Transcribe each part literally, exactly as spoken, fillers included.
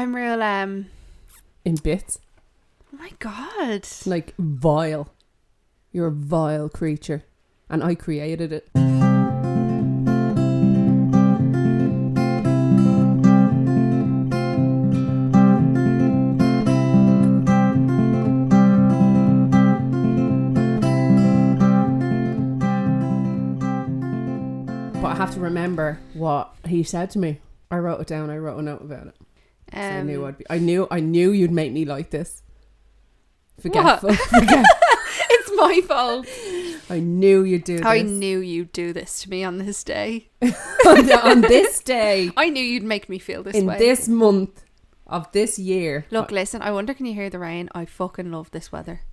I'm real, um... In bits. Oh my God. Like, vile. You're a vile creature. And I created it. But I have to remember what he said to me. I wrote it down. I wrote a note about it. Um, So I knew I'd be. I knew. I knew you'd make me like this. What? Forgetful. Forget. It's my fault. I knew you'd do this. I knew you'd do this to me on this day. on, on this day, I knew you'd make me feel this in way. this month of this year. Look, listen, I wonder, can you hear the rain? I fucking love this weather.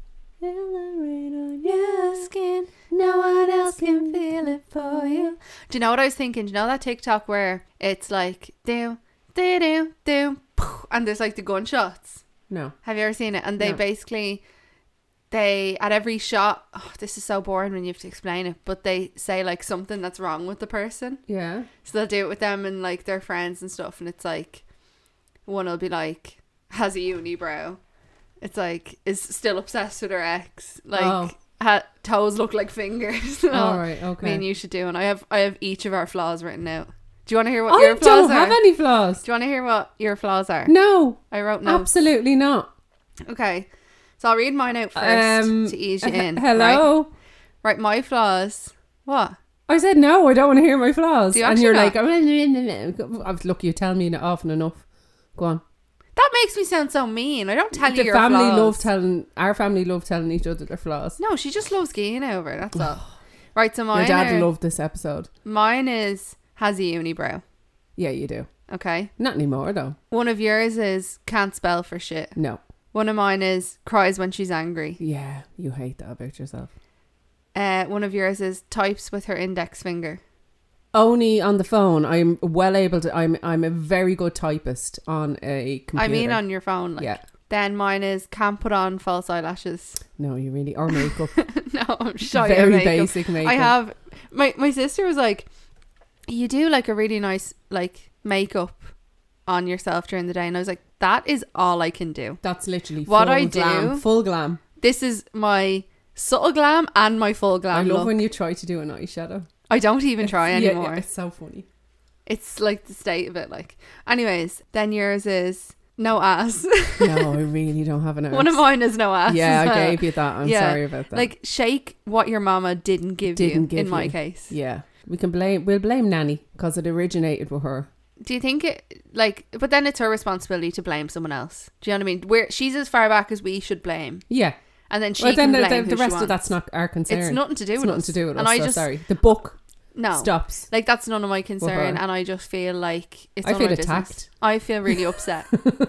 Your skin, no one else can feel it for you. Do you know what I was thinking? Do you know that TikTok where it's like do do do do and there's like the gunshots? No. Have you ever seen it? And they No. basically they at every shot, oh, this is so boring when you have to explain it, but they say like something that's wrong with the person. Yeah. So they'll do it with them and like their friends and stuff, and it's like one will be like has a unibrow. It's like is still obsessed with her ex. Like Oh. ha- toes look like fingers. All oh, right. Okay. Me and you should do, and I have I have each of our flaws written out. Do you want to hear what I your flaws don't are? have any flaws. Do you want to hear what your flaws are? No. I wrote notes. Absolutely not. Okay, so I'll read mine out first Um, to ease you h- in. hello. Right? right, my flaws. What? I said no. I don't want to hear my flaws. Do you and actually you're not? like, I was lucky you tell me often enough. Go on. That makes me sound so mean. I don't tell you The your family flaws. love telling. Our family love telling each other their flaws. No, she just loves geeing over. That's all. Right, so mine. Your dad are, loved this episode. Mine is has a unibrow. Yeah, you do. Okay. Not anymore though. One of yours is can't spell for shit. No. One of mine is cries when she's angry. Yeah, you hate that about yourself. Uh, one of yours is types with her index finger. Only on the phone. I'm well able to. I'm. I'm a very good typist on a computer. I mean on your phone. Like. Yeah. Then mine is can't put on false eyelashes. No, you really or makeup. No, I'm shy. Very of makeup. basic makeup. I have my my sister was like, you do like a really nice like makeup on yourself during the day, and I was like, that is all I can do. That's literally what full I glam, do. full glam. This is my subtle glam and my full I glam love look. when you try to do an eyeshadow. I don't even try It's- yeah, anymore. yeah, it's so funny. It's like the state of it. Like, anyways, then yours is no ass. No, I really don't have an arse. One of mine is no ass. Yeah, as I well. gave you that. I'm Yeah. sorry about that. Like, shake what your mama didn't give Didn't you. give in my you. case, yeah, we can blame. We'll blame Nanny because it originated with her. do you think it like? But then it's her responsibility to blame someone else. Do you know what I mean? Where she's as far back as we should blame, Yeah. and then she Well, then can the, blame the, who the rest she of wants. that's not our concern. It's nothing to do It's with nothing us. to do with and us. I so just sorry. The book no stops. Like that's none of my concern, her. and I just feel like it's I none feel of my attacked. business. I feel really upset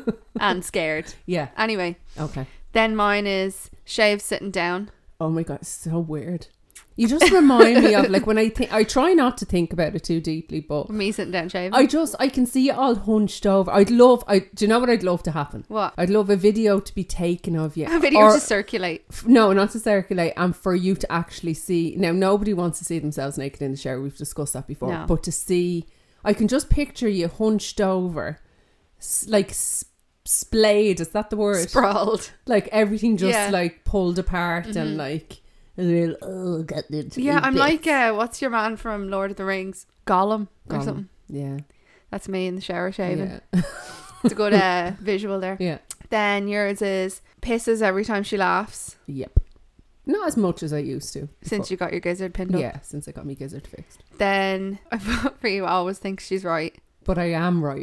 and scared. Yeah. Anyway, Okay. then mine is shave sitting down. Oh my god, it's so weird. You just remind me of like when I think I try not to think about it too deeply, but Me sitting down shaving. I just I can see it all hunched over. I'd love. I do you know what I'd love to happen? What? I'd love a video to be taken of you. A video Or- to circulate. f- No, not to circulate, and for you to actually see. Now, nobody wants to see themselves naked in the shower. We've discussed that before. No. But to see, I can just picture you hunched over, s- like s- splayed. Is that the word? Sprawled. Like everything just Yeah. like pulled apart Mhm. and like a little. Oh, got the Yeah, I'm bits. like, uh, what's your man from Lord of the Rings? Gollum, or Gollum. something. Yeah. That's me in the shower shaving. Yeah. It's a good uh, visual there. Yeah. Then yours is pisses every time she laughs Yep. Not as much as I used to. since you got your gizzard pinned up. Yeah, since I got my gizzard fixed. Then I vote for you always thinks she's right. But I am right.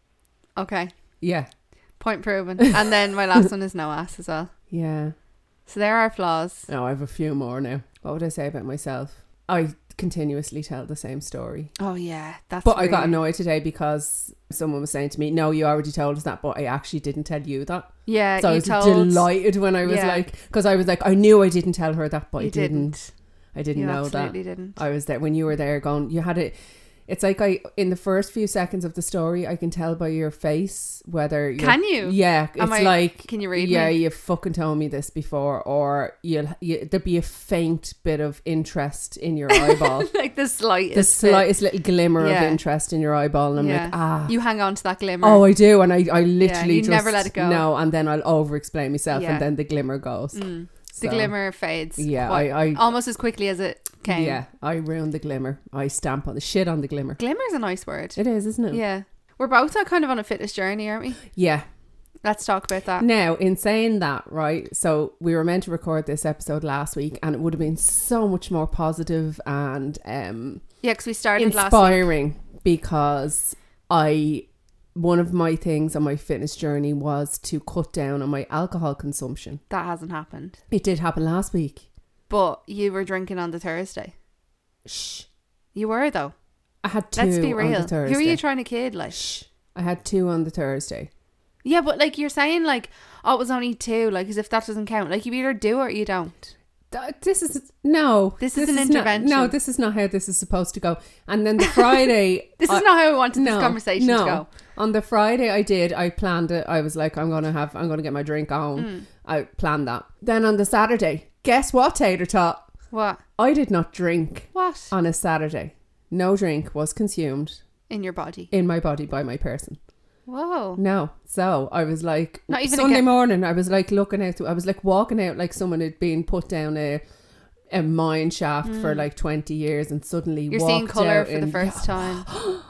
Okay, Yeah. point proven. And then my last one is no ass as well. Yeah. So there are flaws. No, I have a few more now. What would I say about myself? I continuously tell the same story. Oh yeah, that's. But I got really- annoyed today because someone was saying to me, no, you already told us that, but I actually didn't tell you that. Yeah, So I you was told. delighted when I was Yeah. like, because I was like, I knew I didn't tell her that, but you I didn't. didn't. I didn't You know that. absolutely didn't. I was there when you were there going, you had it. It's like I, in the first few seconds of the story, I can tell by your face whether you're... Can you? Yeah. It's Am I- like... Can you read Yeah, me? you fucking told me this before, or you'll, you, there'd be a faint bit of interest in your eyeball. Like the slightest. The slightest little glimmer Yeah. of interest in your eyeball, and I'm Yeah. like, ah. You hang on to that glimmer. Oh, I do, and I, I literally you just... never let it go. No, and then I'll over-explain myself, Yeah. and then the glimmer goes. Mm. So, The glimmer fades. Yeah, quite- I... I almost as quickly as it came. Yeah, I ruined the glimmer. I stamp on the shit on the glimmer. Glimmer's a nice word. It is, isn't it? Yeah. We're both uh, kind of on a fitness journey, aren't we? Yeah. Let's talk about that. Now, in saying that, right, so we were meant to record this episode last week, and it would have been so much more positive and um, Yeah, because we started last week. inspiring, because I... One of my things on my fitness journey was to cut down on my alcohol consumption. That hasn't happened. It did happen last week. But you were drinking on the Thursday. Shh. You were, though. I had two Let's be on real. the Thursday. Who are you trying to kid, like? Shh. I had two on the Thursday. Yeah, but like you're saying, like, oh, it was only two, like, as if that doesn't count. Like, you either do or you don't. Th- This is no. This is an not- intervention. no, this is not how this is supposed to go. And then the Friday, This I- is not how I wanted no, this conversation no. to go. On the Friday, I did. I planned it. I was like, I'm gonna have. I'm gonna get my drink on. Mm. I planned that. Then on the Saturday, guess what, Tater Tot? What? I did not drink What? on a Saturday. No drink was consumed In your body. in my body by my person. Whoa. No. So I was like, Not even Sunday again- morning, I was like looking out, I was like walking out like someone had been put down a a mine shaft for like twenty years and suddenly You're walked seeing colour out for the in- first time.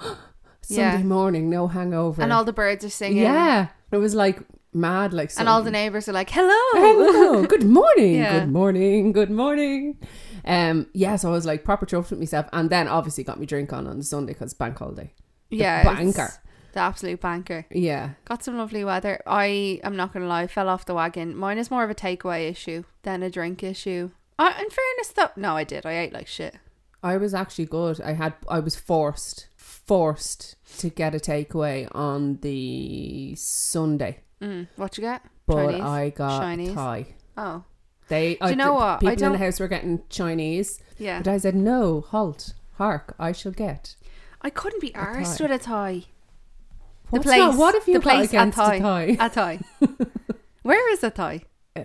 Sunday Yeah. morning, no hangover. And all the birds are singing. Yeah. It was like mad, like And all the something. neighbours are like, hello. Hello, good morning, Yeah. good morning, good morning. Um, yeah, so I was like proper chuffed with myself, and then obviously got me drink on on the Sunday because bank holiday. The Yeah. banker. it's The absolute banker. Yeah, Got some lovely weather. I am not going to lie, fell off the wagon. Mine is more of a takeaway issue than a drink issue. Uh, in fairness, though, no, I did. I ate like shit. I was actually good. I had, I was forced, forced to get a takeaway on the Sunday, Mm. What you get? but Chinese? I got Chinese? Thai. Oh, They, Do you know what? People I in don't- the house were getting Chinese, yeah. but I said no. Halt, hark! I shall get. I couldn't be arsed Thai. with a Thai. What's place, that? What have you the got place against at a Thai? A Thai. Where is a Thai?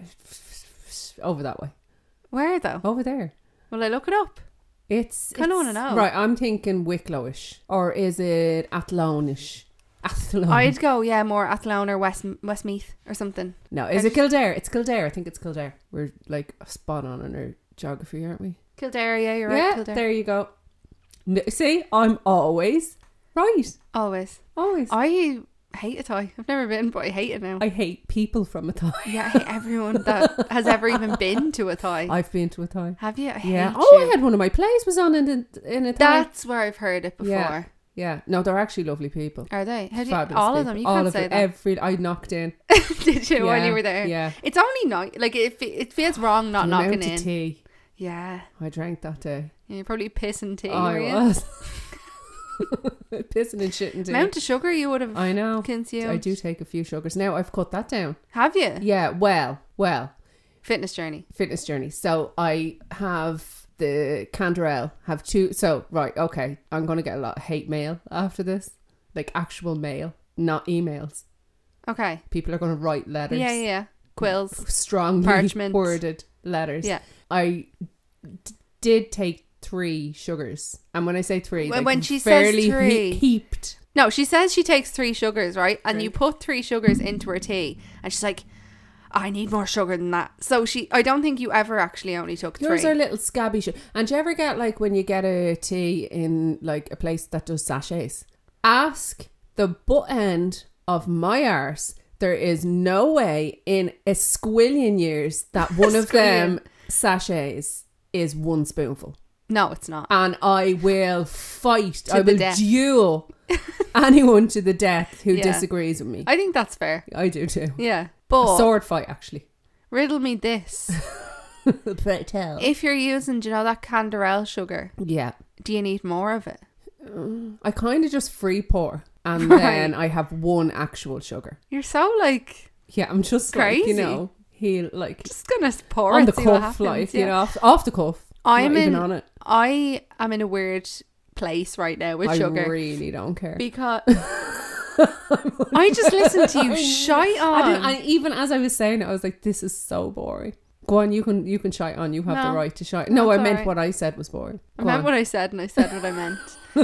Over that way. Where though? Over there. Will I look it up? It's Kinda it's- wanna know. Right, I'm thinking Wicklowish. Or is it Athlonish? Athlone. I'd go, yeah, more Athlone or West Westmeath or something. No, is I'd- it Kildare? It's Kildare. I think it's Kildare. We're like spot on in our geography, aren't we? Kildare, yeah, you're yeah, right. Kildare. there you go. N- See, I'm always right. Always. Always. I hate a Thai. I've never been, but I hate it now. I hate people from a Thai. Yeah, I hate everyone that has ever even been to a Thai. I've been to a Thai. Have you? I Yeah. hate Oh, you. I had one of my plays was on in a, in a Thai. That's where I've heard it before. Yeah. Yeah. No, they're actually lovely people. Are they? How do you, Fabulous all of people. them? You all can't of say it. that. Every I knocked in. Did you while Yeah, you were there? Yeah. It's only night. Like it, fe- it feels wrong not The knocking amount in. of tea Yeah. I drank that day. Yeah, you're probably pissing tea. I were you? was. Pissing and shitting tea. Amount of sugar you would have I know. consumed. I do take a few sugars. Now I've cut that down. Have you? Yeah, well, well, Fitness journey. fitness journey. So I have the Canderel, have two. So, right, okay. I'm going to get a lot of hate mail after this. Like actual mail, not emails. Okay. People are going to write letters. Yeah, yeah, yeah. Quills. Strongly Parchment. worded letters. Yeah. I d- did take three sugars. And when I say three, When- like when she says fairly he- three- heaped. No, she says she takes three sugars, right? And Drink. you put three sugars into her tea, and she's like, "I need more sugar than that." So she, I don't think you ever actually only took three. Yours are little scabby sugar. And do you ever get like when you get a tea in like a place that does sachets? Ask the butt end of my arse. There is no way in a squillion years that one of them sachets is one spoonful. No, it's not. And I will fight. To I the will death. duel anyone to the death who Yeah. disagrees with me. I think that's fair. I do too. Yeah, A but sword fight, actually. riddle me this: Pray tell. if you're using, do you know that Canderel sugar, Yeah. do you need more of it? I kind of just free pour. And Right. then I have one actual sugar. You're so like Yeah, I'm just like, you Crazy. know, he like just gonna pour on it, the see what cuff, happens, like, yeah. you know, off, off the cuff. I'm not even in- on it. I am in a weird place right now with I sugar. really don't care. Because I just listened to you shite on. I didn't, and even as I was saying it, I was like, this is so boring. Go on, you can you can shite on. You have No, the right to shite. No, I that's meant alright. what I said was boring. I Go meant on. what I said and I said what I meant.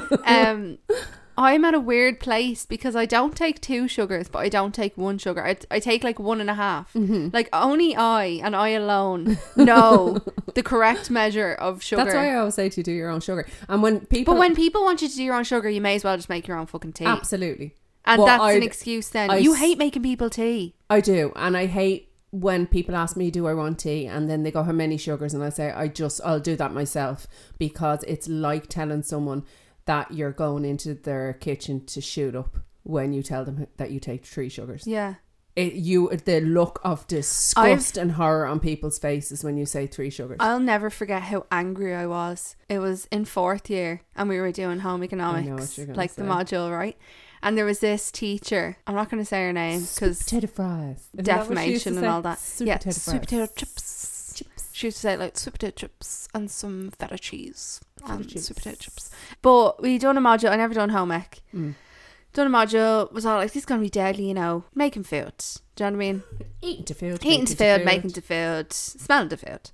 Um, I'm at a weird place because I don't take two sugars, but I don't take one sugar. I, I take like one and a half. Mm-hmm. Like only I and I alone know the correct measure of sugar. That's why I always say to you, do your own sugar. And when people, But when people want you to do your own sugar, you may as well just make your own fucking tea. absolutely, And Well, that's an I'd- excuse then. I you s- hate making people tea. I do, and I hate when people ask me, do I want tea, and then they go, how many sugars, and I say, I just I'll do that myself, because it's like telling someone that you're going into their kitchen to shoot up when you tell them that you take three sugars. Yeah. It, you the look of disgust and horror on people's faces when you say three sugars. I'll never forget how angry I was. It was in fourth year and we were doing home I know economics, what you're gonna like the say. module, right? And there was this teacher, I'm not going to say her name because potato fries, Isn't that what she used to defamation and say? all that. Sweet Yeah, potato sweet fries. potato chips. chips. She used to say like sweet potato chips and some feta cheese Feta and chips. sweet potato chips. But we done a module. I never done home ec. Mm. Done a module. Was all like, this is going to be deadly, you know, making food. Do you know what I mean? Eating to food, Eating to food, making to food, smelling to food.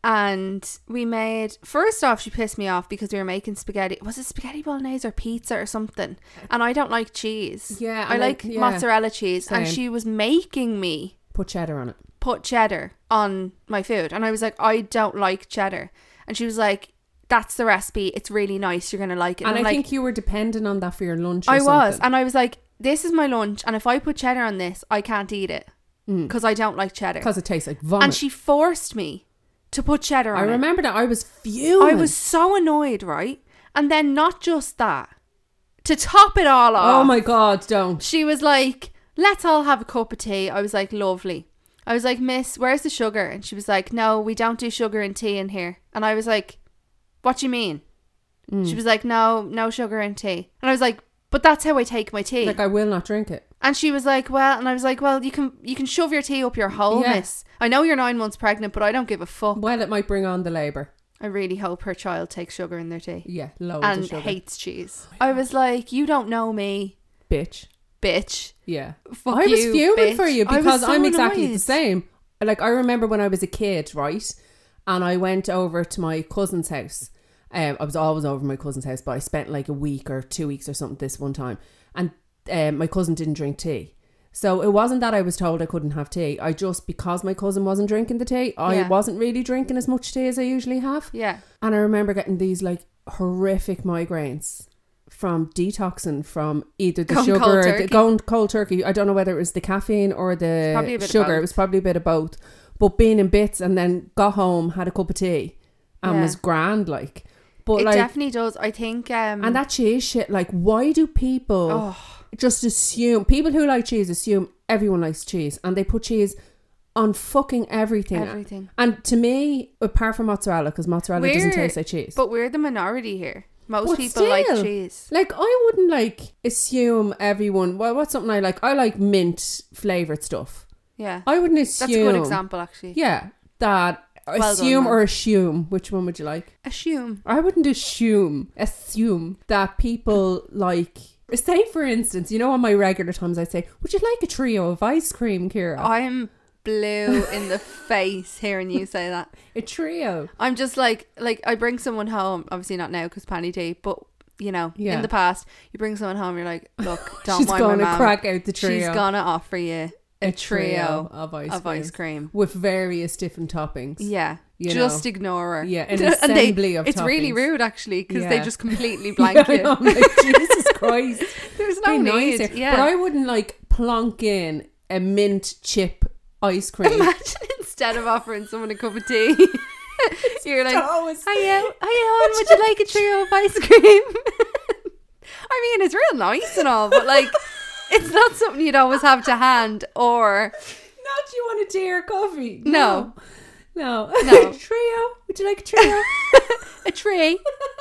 And we made, first off, she pissed me off because we were making spaghetti. Was it spaghetti bolognese or pizza or something? And I don't like cheese. Yeah, I and like yeah. mozzarella cheese. And Same. she was making me Put cheddar on it. put cheddar on my food. And I was like, I don't like cheddar. And she was like, that's the recipe. It's really nice. You're going to like it. And, And, I I'm like, think you were dependent on that for your lunch. Or I was. something. And I was like, this is my lunch. And if I put cheddar on this, I can't eat it because I don't like cheddar. because it tastes like vomit. And she forced me to put cheddar on I it. remember that I was fuming. I was so annoyed, right? And then not just that, to top it all off. Oh my god! Don't. She was like, let's all have a cup of tea. I was like, lovely. I was like, miss, where's the sugar? And she was like, no, we don't do sugar in tea in here. And I was like, what do you mean? Mm. She was like, no, no sugar in tea. And I was like, but that's how I take my tea. Like I will not drink it. And she was like, well, and I was like, well, you can you can shove your tea up your hole, Yeah. miss. I know you're nine months pregnant, but I don't give a fuck. Well, it might bring on the labour. I really hope her child takes sugar in their tea Yeah, loads and of sugar. hates cheese. I was like, you don't know me, Bitch. bitch. Yeah. Fuck I was you, fuming bitch. for you I was because so I'm exactly annoyed. the same. Like I remember when I was a kid, right? And I went over to my cousin's house. Um, I was always over my cousin's house, but I spent like a week or two weeks or something this one time. And um, my cousin didn't drink tea. So it wasn't that I was told I couldn't have tea. I just, because my cousin wasn't drinking the tea, I Yeah. wasn't really drinking as much tea as I usually have. Yeah. And I remember getting these like horrific migraines from detoxing from either the Going sugar cold or the, turkey. going cold turkey. I don't know whether it was the caffeine or probably the a bit of sugar. both. It was probably a bit of both. But being in bits and then got home, had a cup of tea and Yeah. was grand like. But It like, definitely does. I think um and that cheese shit, like why do people oh, just assume, people who like cheese assume everyone likes cheese and they put cheese on fucking everything. everything. And to me, apart from mozzarella, because mozzarella doesn't We're- taste like cheese. But we're the minority here. Most But people like still. cheese. Like, I wouldn't, like, assume everyone... Well, what's something I like? I like mint flavoured stuff. Yeah. I wouldn't assume... That's a good example actually. Yeah, that... Well done, assume man. or assume. Which one would you like? Assume. I wouldn't assume, assume that people like... Say, for instance, you know, on my regular times I'd say, would you like a trio of ice cream, Ciara? I'm blue in the face hearing you say that. A trio. I'm just like, like I bring someone home, obviously not now because Panny Tea, but you know, Yeah. in the past, you bring someone home, you're like, look, don't She's mind my gonna mum. crack out the trio. She's gonna offer you a, trio, of ice of cream. ice cream. With various different toppings. Yeah, You just know. ignore her. Yeah, an And they- assembly of It's really toppings. rude actually because they Yeah. just completely Yeah, blank I you. know, I'm like, Jesus Christ. There's no Be need. nicer. Yeah. But I wouldn't like plonk in a mint chip ice cream. Imagine instead of offering someone a cup of tea, you're like, Always- hiya, hiya, hon, would you like a trio of ice cream? I mean, it's real nice and all, but like, it's not something you'd always have to hand or, Not do you want a tea or coffee? No. No. No. Trio? Would you like a trio? a tray.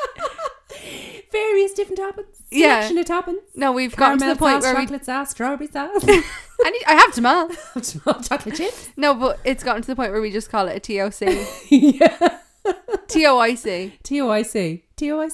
Various different toppings. Yeah. Selection of toppings. No, we've gotten to Caramel the point sauce, where we, chocolate sauce, strawberry sauce, I, need, I have them all. chocolate chips. No, but it's gotten to the point where we just call it a T O C. Yeah. T O I C. T O I C. T O I C?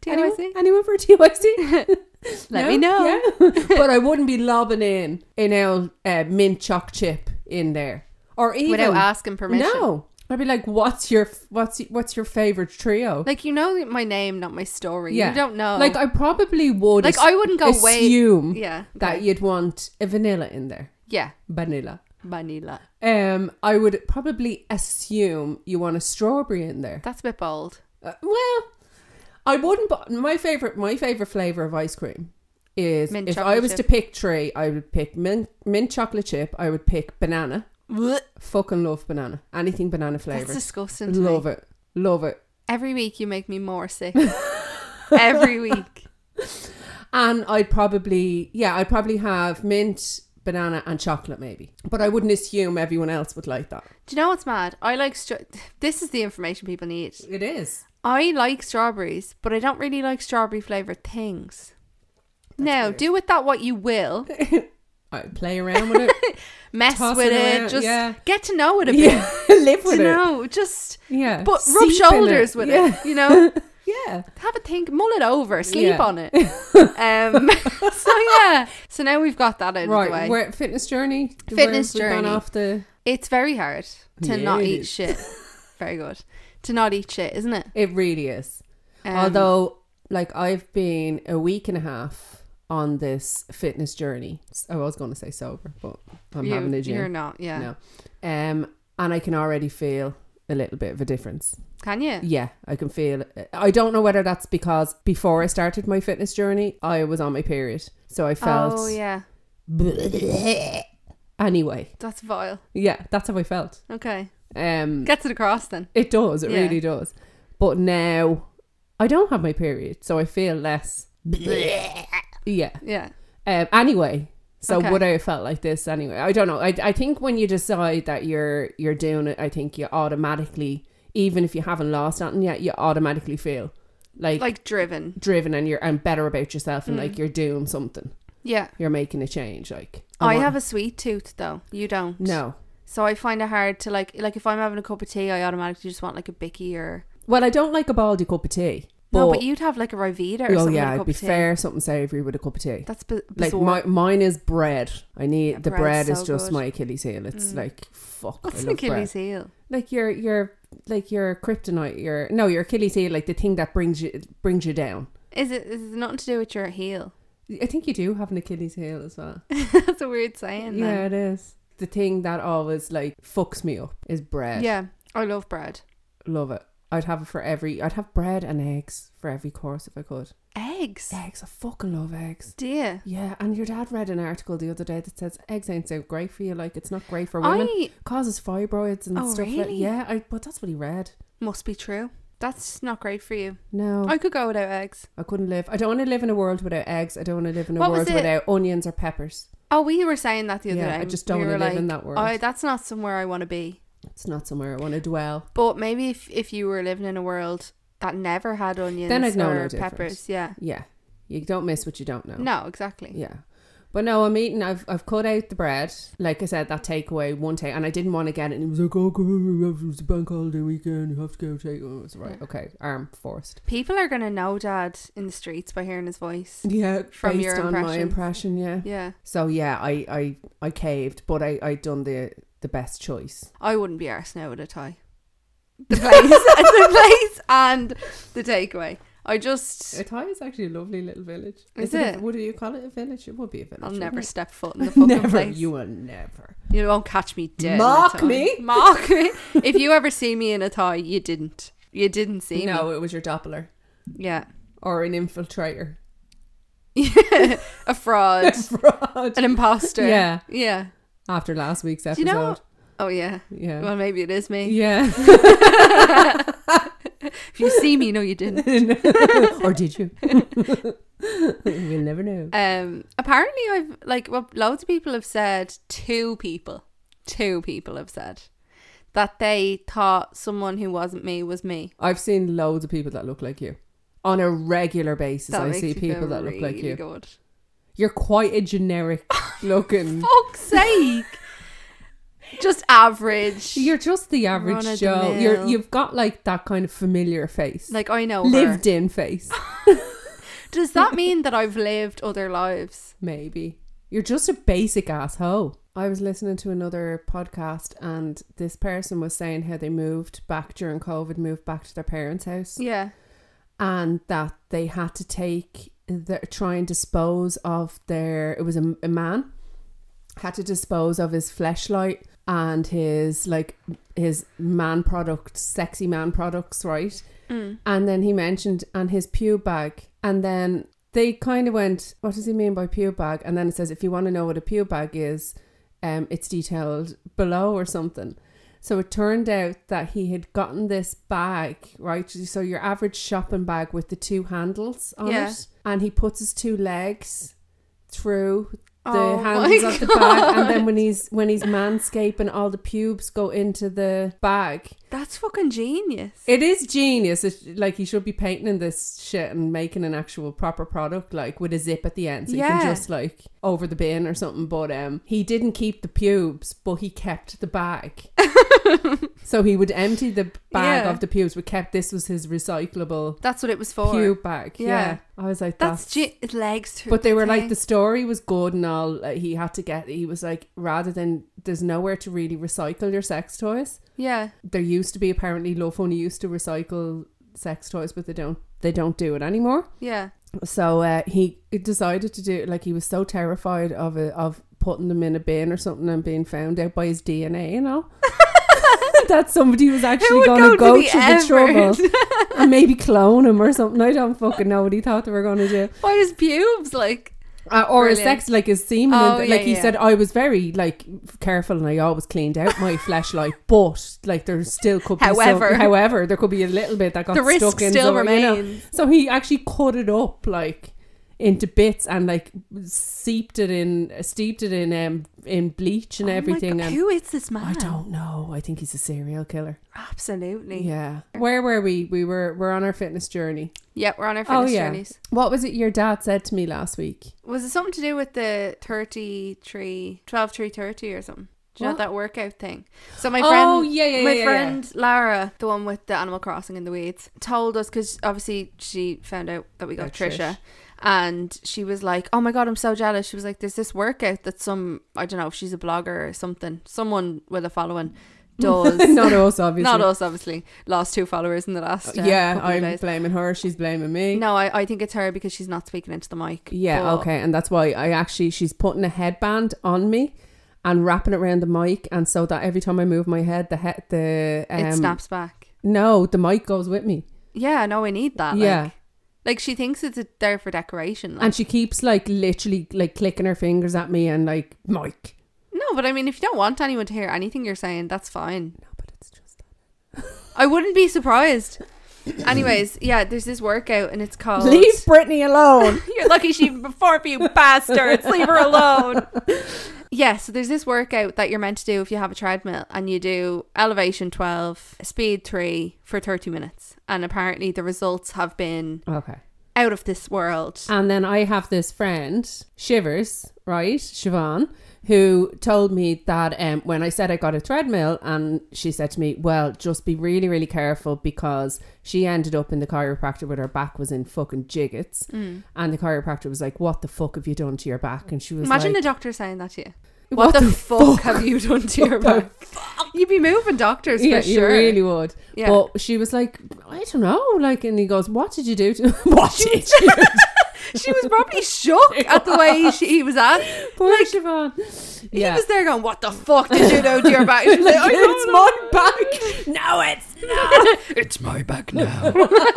T Y C? Anyone, anyone for a T Y C? Let No? me know. Yeah. But I wouldn't be lobbing in an old uh, mint choc chip in there, or even Without asking permission. No, I'd be like, "What's your what's what's your favorite trio?" Like, you know my name, not my story. Yeah. You don't know. Like, I probably would. Like, I wouldn't go way- assume yeah. that okay. you'd want a vanilla in there. Yeah. Vanilla. Vanilla. Um, I would probably assume you want a strawberry in there. That's a bit bold. Uh, well, I wouldn't. But my favorite, my favorite flavor of ice cream is Mint if I chocolate was chip. to pick three, I would pick mint, mint chocolate chip. I would pick banana. Blech. Fucking love banana. Anything banana That's flavored. disgusting to Love me. it. Love it. Every week you make me more sick. Every week. And I'd probably, yeah, I'd probably have mint, banana, and chocolate maybe. But I wouldn't assume everyone else would like that. Do you know what's mad? I like... Stra- this is the information people need. It is. I like strawberries, but I don't really like strawberry flavoured things. Now, weird. do with that what you will. I play around with it. Mess Toss with it it. around, Just yeah. get to know it a bit. Yeah, live with Do you it. know? Just... Yeah. But Seep rub in shoulders it. with Yeah. it, you know? Yeah. Have a think, mull it over, sleep Yeah. on it. Um, so yeah, so now we've got that out of the Right, way. we're fitness journey. Fitness We're- we've gone journey. off the. It's very hard to Yeah, not it eat is. shit. Very good. To not eat shit, isn't it? It really is. Um, Although, like, I've been a week and a half on this fitness journey. I was going to say sober, but I'm you, having a gym. You're not, yeah. No. Um, and I can already feel a little bit of a difference. Can you? Yeah, I can feel. I don't know whether that's because before I started my fitness journey, I was on my period, so I felt. Oh yeah, Anyway, that's vile. yeah, that's how I felt. Okay, Um, get it across then. it does. It Yeah. really does. But now I don't have my period, so I feel less. Yeah. Yeah. Um, anyway, so Okay. would I have felt like this anyway? I don't know. I I think when you decide that you're you're doing it, I think you automatically, even if you haven't lost something yet, you automatically feel like, Like driven. driven and you're and better about yourself and Mm. like you're doing something. Yeah. You're making a change. Like I want- have a sweet tooth though. You don't. no. So I find it hard to like like if I'm having a cup of tea, I automatically just want like a bicky or. Well, I don't like a baldy cup of tea. No, but you'd have like a Rivita or oh something yeah, with a it'd cup be of tea. fair something savoury with a cup of tea. That's b- Like bizarre. my, mine is bread. I need Yeah, the bread's bread is so just good. my Achilles heel. It's Mm. like fuck. What's I an love Achilles bread. heel? Like your your like your kryptonite. Your no, your Achilles heel. Like the thing that brings you brings you down. Is it is it nothing to do with your heel? I think you do have an Achilles heel as well. That's a weird saying. Yeah, Then. it is. The thing that always like fucks me up is bread. Yeah, I love bread. Love it. I'd have it for every. I'd have bread and eggs for every course if I could. Eggs. Eggs. I fucking love eggs. Do you? Yeah, and your dad read an article the other day that says eggs ain't so great for you. Like it's not great for women. I Causes fibroids and Oh, stuff. Like, really? yeah, I, but that's what he read. must be true. That's not great for you. No, I I, could go without eggs. couldn't live. I don't want to live in a world without eggs. I don't want to live in a What was world it? without onions or peppers. Oh, we were saying that the other Yeah, day. I just don't we want were to live like, in that world. Oh, that's not somewhere I want to be. It's not somewhere I want to dwell. But maybe if if you were living in a world that never had onions Then I'd know or no difference. peppers, yeah. Yeah, you don't miss what you don't know. No, exactly. Yeah. But no, I'm eating. I've I've cut out the bread. Like I said, that takeaway one take, and I didn't want to get it. And he was like, "Oh, come on, it's a bank holiday weekend. You have to go take." Oh, it's right. Yeah. Okay, arm forced. People are gonna know Dad in the streets by hearing his voice. Yeah, From based your on my impression. impression. Yeah. Yeah, So yeah, I I I caved, but I I done the the best choice. I wouldn't be arse now with a tie. The place, the place, and the takeaway. I just, Athy is actually a lovely little village. Is a- it? would you call it a village? It would be a village. I'll wouldn't never it? step foot in the fucking Never. place. You will never. You won't catch me dead. in a Mock tie. me? Mock me. If you ever see me in a tie, you didn't. You didn't see me. No, it was your doppler Yeah. or an infiltrator. A fraud. Fraud. An imposter. Yeah. Yeah. After last week's Do episode. you know? Oh, yeah. Yeah. Well, maybe it is me. Yeah. If you see me, no, you didn't. Or did you? We'll never know. Um. Apparently, I've, like, well, loads of people have said, two people, two people have said that they thought someone who wasn't me was me. I've seen loads of people that look like you. On a regular basis, That I makes see me people feel that look like really you. Good. You're quite a generic looking. Fuck's sake. Just average. You're just the average Run of the Joe. You're mill. you've got like that kind of familiar face, Like, I know her. lived in face. Does that mean that I've lived other lives? Maybe you're just a basic asshole. I was listening to another podcast, and this person was saying how they moved back during COVID, moved back to their parents' house, Yeah. and that they had to take the, try and dispose of their. It was a, a man had to dispose of his fleshlight and his like his man product, sexy man products, right? Mm. And then he mentioned and his pube bag, and then they kind of went, what does he mean by pube bag? And then it says, if you want to know what a pube bag is, um, it's detailed below or something. So it turned out that he had gotten this bag, right? So your average shopping bag with the two handles on Yeah. it, and he puts his two legs through the Oh handles my of the bag, and then God. when he's when he's manscaping, all the pubes go into the bag. That's fucking genius. It is genius. It's like he should be patenting this shit and making an actual proper product, like with a zip at the end, so you Yeah. can just like over the bin or something. But um, he didn't keep the pubes, but he kept the bag. So he would empty the bag Yeah. of the pubes, but kept this was his recyclable That's what it was for. pube bag. Yeah. Yeah. I was like, That's that's. ge- legs through. But they the were like, thing. the story was good and all. Like, he had to get, he was like, rather than, there's nowhere to really recycle your sex toys. Yeah. There used to be, apparently, Love Honey used to recycle sex toys, but they don't, they don't do it anymore. Yeah. So uh, he decided to do, like, he was so terrified of it, of putting them in a bin or something and being found out by his D N A, you know? That somebody was actually would going go to to go the through the trouble effort? and maybe clone him or something. I don't fucking know what he thought they were going to do. Why his pubes? Like, Uh, or his Brilliant. sex, like his semen. Oh, and, yeah, like he yeah. said, I was very like careful and I always cleaned out my fleshlight, but like there still could be However. some, however there could be a little bit that got the risk stuck in still somewhere, you know. remains. So he actually cut it up like into bits and like seeped it in, steeped it in um in bleach and Oh my everything. God, And who is this man? I don't know. I think he's a serial killer. Absolutely. Yeah. Where were we? We were we're on our fitness journey. Yeah, we're on our Oh fitness yeah. journeys. What was it your dad said to me last week? Was it something to do with the thirty-three, twelve, three thirty or something? Do you know What? that workout thing? So my Oh, friend, yeah, yeah, my yeah, yeah, friend Lara, the one with the Animal Crossing in the weeds, told us, because obviously she found out that we got About Trisha, Trish. and she was like, "Oh my God, I'm so jealous." She was like, "There's this workout that some, I don't know if she's a blogger or something, someone with a following does." Not us, obviously. Not us, obviously. Lost two followers in the last uh, yeah, couple of I'm days. blaming her. She's blaming me. No, I, I think it's her because she's not speaking into the mic. Yeah, But okay, and that's why I actually she's putting a headband on me and wrapping it around the mic, and so that every time I move my head, the head the um, it snaps back. No, the mic goes with me. Yeah, no, I need that. Yeah. Like, like she thinks it's a, there for decoration. Like. And she keeps like literally like clicking her fingers at me and like, mic. No, but I mean, if you don't want anyone to hear anything you're saying, that's fine. No, but it's just I wouldn't be surprised. Anyways, yeah, there's this workout and it's called leave Brittany alone. You're lucky she before you bastards. Leave her alone. Yeah, so there's this workout that you're meant to do if you have a treadmill, and you do elevation twelve, speed three for thirty minutes. And apparently the results have been Okay. out of this world. And then I have this friend, Shivers, right, Siobhan, who told me that um, when I said I got a treadmill, and she said to me, well, just be really, really careful, because she ended up in the chiropractor with her back was in fucking jiggets. Mm. And the chiropractor was like, what the fuck have you done to your back? And she was Imagine like, the doctor saying that to you. What, the, fuck, have you done to your back? You'd be moving doctors yeah, for sure. you really would. Yeah. But she was like, I don't know. Like, and he goes, what did you do to What She did was- you do? She was probably shook at the way she, he was at. Poor Like, Siobhan. He was there going, what the fuck did you do to your back? She was Like, like, I it's don't my back. No, it's not. It's my back now.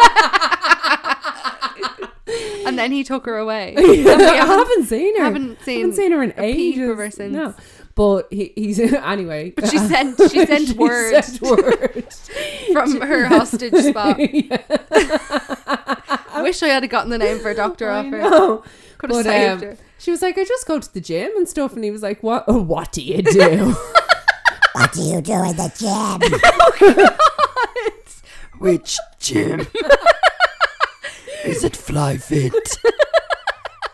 And then he took her away. I And we haven't seen her. haven't seen haven't seen her in a peep ages. of her since. No, but he, he's anyway. But she sent she sent She word sent word. from her hostage spot. Yeah. I wish I had gotten the name for a doctor I off her. know. Could have But, saved um, her. She was like, I just go to the gym and stuff, and he was like, what? Oh, what do you do? What do you do at the gym? Which gym? Is it Fly Fit?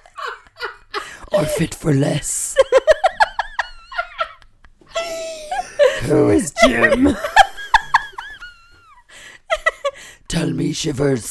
Or Fit for Less? Who is Jim? Tell me, Shivers.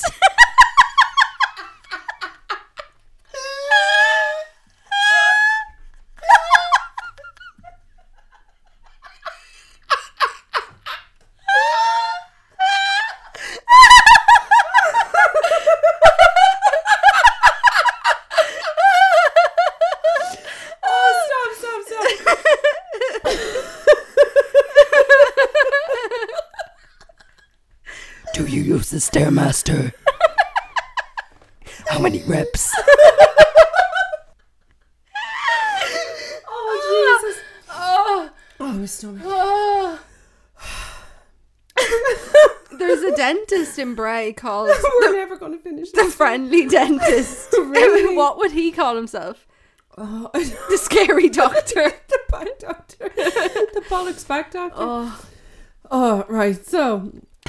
Do you use the Stairmaster? How many reps? Oh, Jesus. Oh, Oh, my stomach. oh. There's a dentist in Bray called We're the, never going to finish the this. Friendly Dentist. Really? What would he call himself? Oh, The Scary Doctor. the back doctor. The bollocks back doctor. Oh, Oh, right. So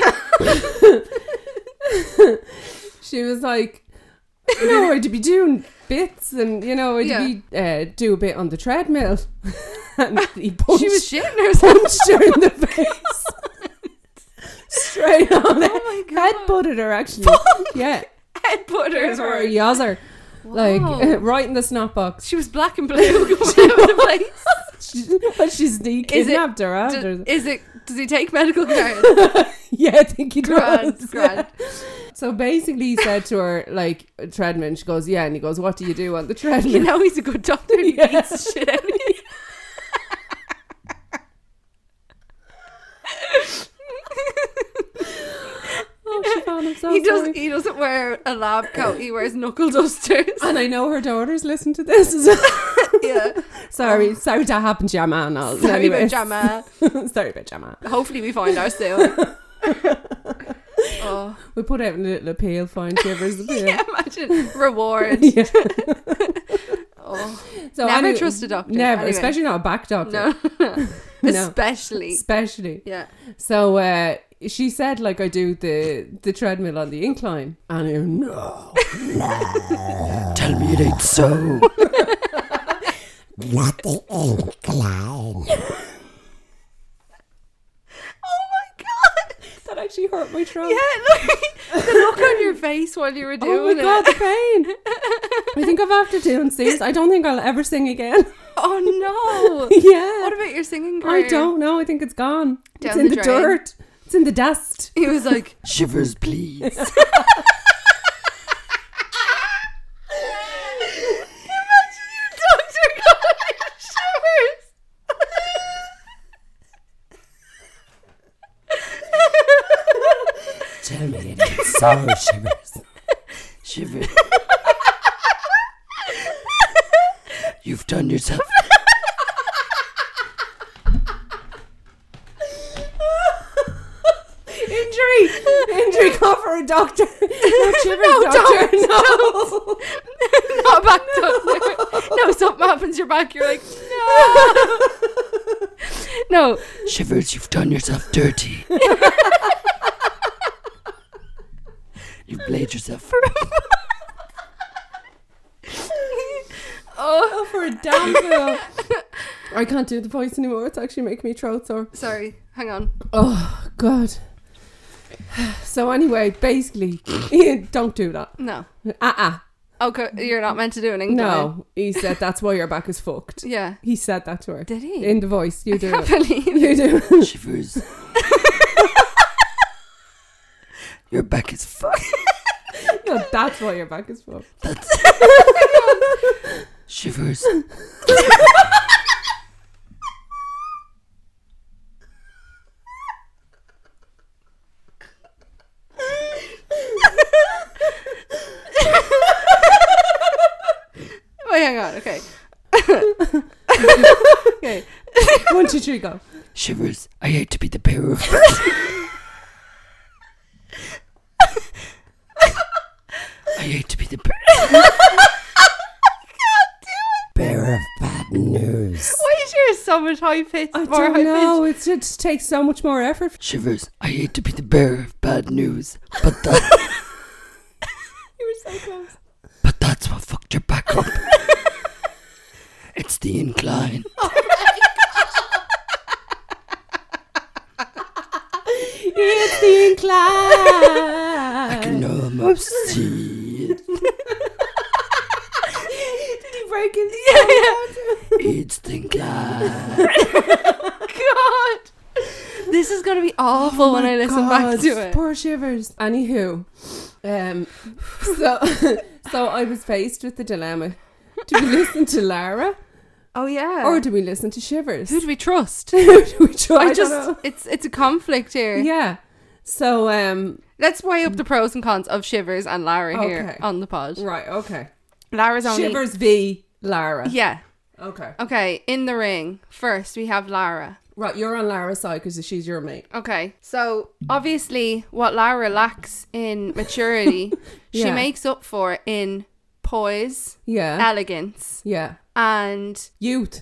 she was like, you know, I'd be doing bits and, you know, I'd Yeah. be uh, do a bit on the treadmill. And he punched, she was shitting herself. punched her in the face. Straight on it. Oh my God. Headbutted her, actually. Yeah. Headbutters Or were. a yozzer. Like, Wow. right in the snot box. She was black and blue going out of the place. She, but she's he Is it- kidnapped her after. Do, is it? Does he take medical care? Yeah, I think he Grand, does. grand. So basically he said to her, like, a treadmill, and she goes, yeah, and he goes, what do you do on the treadmill? You know he's a good doctor. He Yeah. beats the shit out of you. Oh, Siobhan, I'm so he sorry. does. He doesn't wear a lab coat. He wears knuckle dusters. And I know her daughters listen to this as well. Yeah. Sorry, sorry that happened to your man. I'll- Sorry anyways. about Jama. Sorry about your man. Hopefully we find our soon. Oh, We put out a little appeal, find Shivers appeal. yeah. Imagine reward. Yeah. Oh, So never anyway- trust a doctor. Never, Anyway. especially not a back doctor. no. No. Especially. Especially. Yeah. So uh, she said, like, I do the, the treadmill on the incline. And I go, no. Tell me it ain't so. Not the incline. Oh my God. That actually hurt my throat. Yeah. Look, the look on your face while you were doing Oh my God, it. the pain. I think I've after doing sings. I don't think I'll ever sing again. Oh no. Yeah. What about your singing I career? don't know. I think it's gone. it's Down in the the, drain. dirt. It's in the dust. He was like, Shivers, please. imagine your doctor calling you shivers. Tell me it ain't so, Shivers. Shivers. You've done yourself. Injury. Injury call for a doctor. No, Shivers No, doctor. don't, No. Not back doctor. No, something happens to your back. You're like, no. No. Shivers, you've done yourself dirty. You've played yourself. Oh, Oh, for a damn fool. I can't do the voice anymore. It's actually making me throat sore. sorry. Hang on. Oh, God. So anyway, basically, don't do that. No. Uh-uh. Okay, you're not meant to do an incline. No. He said that's why your back is fucked. Yeah. He said that to her. Did he? In the voice. You I do can't it. believe it. You do. Shivers. Your back is fucked. No, that's why your back is fucked. That's. Shivers. Wait, hang on. Okay. Okay. One, two, three, go. Shivers. I hate to be the bearer of. I hate to be the bearer. Bearer of bad news. Why is yours so much high pitch? I More don't high know. It just takes so much more effort. Shivers. I hate to be the bearer of bad news, but that. You were so close. But that's what fucked your back up. It's the incline. It's the incline. I can almost see it. Did he break it? Yeah, yeah. It's the incline. God, this is gonna be awful when I listen back to it. Poor Shivers. Anywho, um, so so I was faced with the dilemma: do we listen to Lara Oh yeah. or do we listen to Shivers? Who do we trust? Who do we try? I I just don't know. it's it's a conflict here. Yeah. So um, Let's weigh up the pros and cons of Shivers and Lara here Okay. on the pod. right, okay. Lara's only Shivers v Lara. Yeah. Okay. Okay, in the ring. First we have Lara. Right, you're on Lara's side because she's your mate. Okay. So obviously what Lara lacks in maturity, she Yeah. makes up for in poise, Yeah. elegance, yeah. and Youth.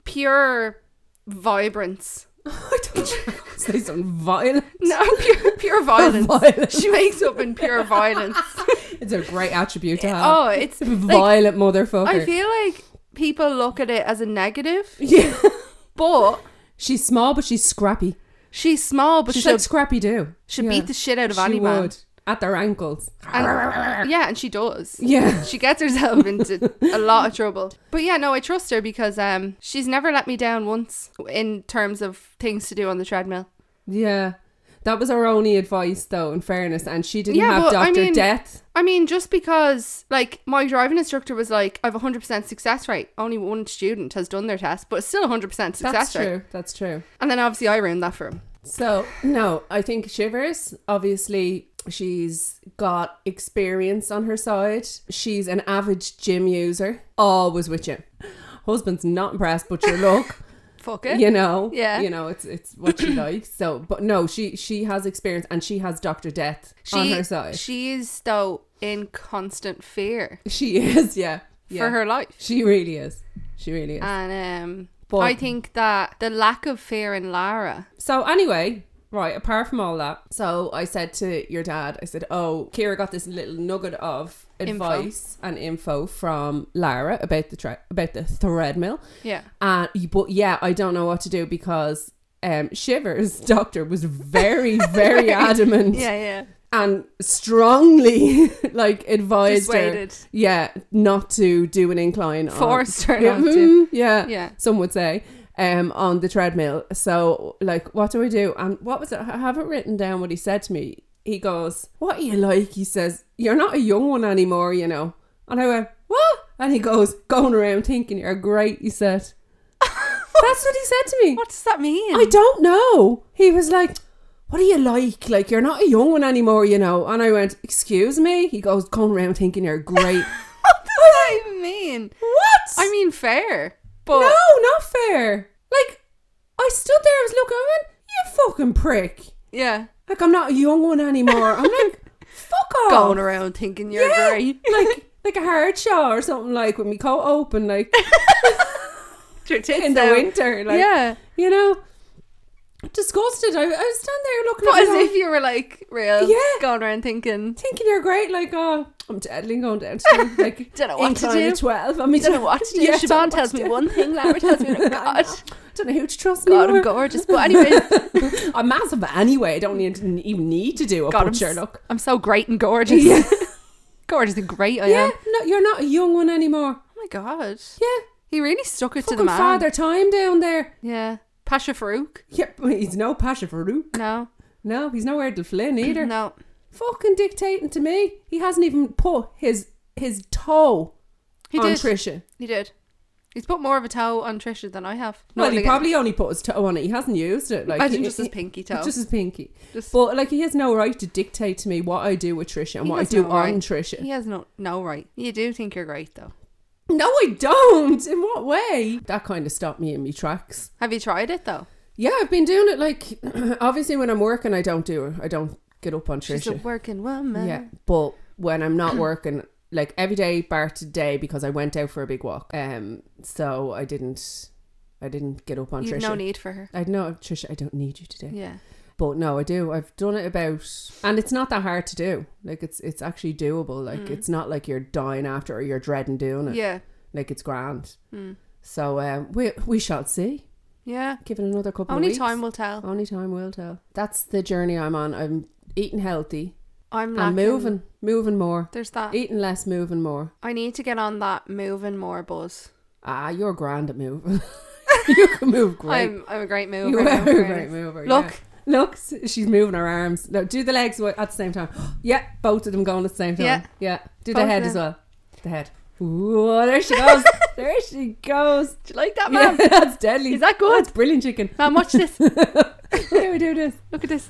pure vibrance. I don't say something violent. No, pure pure violence. Violence. She makes up in pure violence. It's a great attribute to have. Oh, it's like, Violent motherfucker. I feel like people look at it as a negative, yeah. but She's small, but she's scrappy. she's small, but She's she'll, like Scrappy Doo. she'll Yeah. beat the shit out of She any man. would. At their ankles. And, yeah, and she does. Yeah. She gets herself into a lot of trouble. But yeah, no, I trust her because um, she's never let me down once in terms of things to do on the treadmill. Yeah. That was our only advice, though, in fairness. And she didn't Yeah, have but I Doctor mean- Death. I mean, just because, like, my driving instructor was like, I have a one hundred percent success rate. Only one student has done their test, but it's still a one hundred percent success That's rate. true. That's true. And then obviously I ruined that for him. So, no, I think Shivers, obviously, she's got experience on her side. She's an avid gym user. Always with you. Husband's not impressed, but your look, Fuck it. you know. Yeah. You know, it's it's what she likes. So, but no, she she has experience and she has Doctor Death on her side. She is, though, in constant fear She is, yeah. yeah. for her life. She really is. She really is. And um, But- I think that the lack of fear in Lara. So anyway, right, apart from all that, so I said to your dad, I said, oh, Kira got this little nugget of advice and info from Lara about the tre- about the treadmill. Yeah. And but yeah, I don't know what to do because um, Shivers' doctor was very, very adamant Yeah, yeah. and strongly like advised her, Dissuaded. yeah, not to do an incline. on- Forced her yeah, not to. mm, yeah, Yeah. some would say, um, on the treadmill. So, like, what do I do? And what was it? I haven't written down what he said to me. He goes, "What are you like?" He says, "You're not a young one anymore, you know." And I went, "What?" And he goes, "Going around thinking you're great," he said. That's what he said to me. What does that mean? I don't know. He was like, "What are you like? Like, you're not a young one anymore, you know." And I went, "Excuse me?" He goes, "Going around thinking you're great." What does that even mean? What? I mean, fair. But no, not fair. Like, I stood there, I was looking, I went, "You fucking prick." yeah. Like, I'm not a young one anymore. I'm like, fuck off. Going around thinking you're Yeah, great. like, like a hard shaw or something, like with me coat open, like Your tits in the out. winter. Like, Yeah. you know, disgusted. I, I was standing there looking But at as him, if you were like real. Yeah. Going around thinking, thinking you're great. Like, oh, I'm deadly going down to do, like, Don't know what to incline do. of twelve. I mean, don't know what to do. Yeah, don't Siobhan know what tells to me do. one thing, Lara tells me another. I God. don't know who to trust God, anymore. I'm gorgeous. But anyway, I'm massive anyway. I don't need, even need to do a God, I'm, butcher s- look. I'm so great and gorgeous. Yeah. Gorgeous and great I Yeah, am. no, you're not a young one anymore. Oh my God. Yeah, He really stuck it to fucking the man. father time down there. Yeah. Pasha Farouk. Yep, he's no Pasha Farouk. No. No, he's nowhere to Flynn either. No. Fucking dictating to me. He hasn't even put his his toe He on did. Trisha. He did. He's put more of a toe on Trisha than I have. Well, Not he like- probably only put his toe on it. He hasn't used it. Like, Imagine he- just his he- pinky toe. Just his pinky. Just- But like, he has no right to dictate to me what I do with Trisha and He what I has do no on right. Trisha. He has no no right. You do think you're great though. No, I don't. In what way? That kind of stopped me in my tracks. Have you tried it though? Yeah, I've been doing it. Like, obviously, when I'm working, I don't do it. I don't get up on She's a Trisha. working woman. Yeah, but when I'm not working, like every day bar today, because I went out for a big walk. Um, so I didn't, I didn't get up on You've Trisha. no need for her. I know, Trisha, I don't need you today. Yeah. But no, I do. I've done it about, and it's not that hard to do. Like, it's it's actually doable. Like, it's not like you're dying after or you're dreading doing it. Yeah. Like, it's grand. Mm. So um, we we shall see. Yeah. Give it another couple Only of weeks. time will tell. Only time will tell. That's the journey I'm on. I'm eating healthy I'm and lacking. moving, moving more. There's that. Eating less, moving more. I need to get on that moving more buzz. Ah, you're grand at moving. You can move great. I'm I'm a great mover. You are in a fairness. great mover. Look, yeah. Look, she's moving her arms. No, do the legs at the same time. Yeah, both of them going at the same time. Yeah. Yeah. Do Both the of head them. as well. The head. Ooh, there she goes. There she goes. do you like that, Yeah, man? that's deadly. Is that good? That's brilliant chicken. Man, watch this. How do we do this? Look at this.